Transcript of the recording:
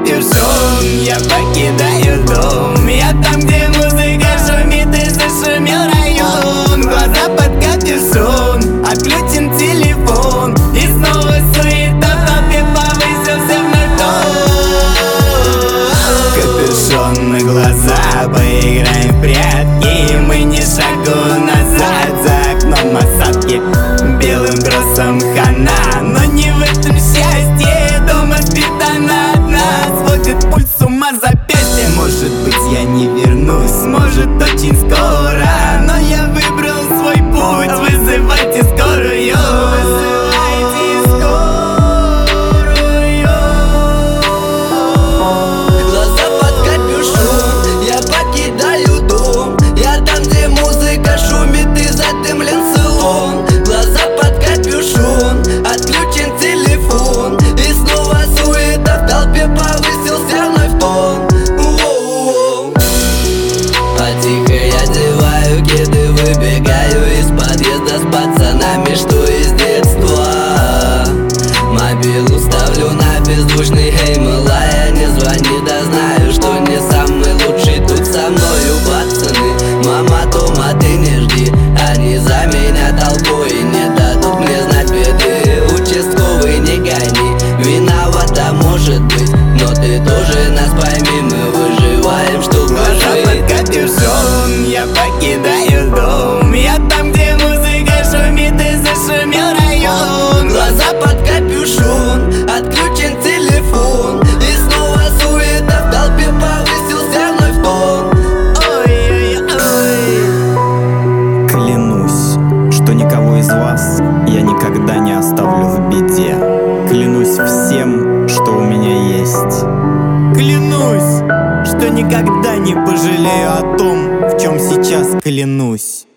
капюшон, я покидаю дом. Я там, где музыка шумит и зашумел район. Глаза под капюшон, отключен телефон. И снова суета, в толпе повысился вновь тон. Капюшон на глаза, поиграем в прятки. Мы не шагу назад, за окном осадки. Белым кроссом хана, но не в этом счастье. Дома спит она одна, сводит пульс с ума запястье. Может быть, я не вернусь, может, очень скоро, но я выбрал свой путь. Вызывайте скорую, вызывайте скорую. Глаза под капюшон, я покидаю дом. Я там, где музыка шумит и задымлен салон. Глаза под капюшон, отключен телефон. И снова суета, в толпе повысился вновь тон. Воу-воу. А тихо я одеваю кеды, выбегаю из подъезда с пацанами, что из детства. Мобилу ставлю на беззвучный, эй, малая, не звони, да знаю, что не самый лучший тут со мною пацаны. Мама дома, ты не жди, они за меня толпой не дадут мне знать беды. Участковый, не гони, виновата может быть, но ты тоже нас пойми, мы выживаем, чтобы Глаза жить. под капюшон, я покидаю дом. Я там, где музыка шумит и зашумел район. Глаза под капюшон, отключен телефон. И снова суета, в толпе повысился вновь тон. Ой-ой-ой. Клянусь, что никого из вас я никогда не оставлю в беде. Клянусь всем, что у меня есть. Клянусь, что никогда не пожалею о том, в чем сейчас клянусь.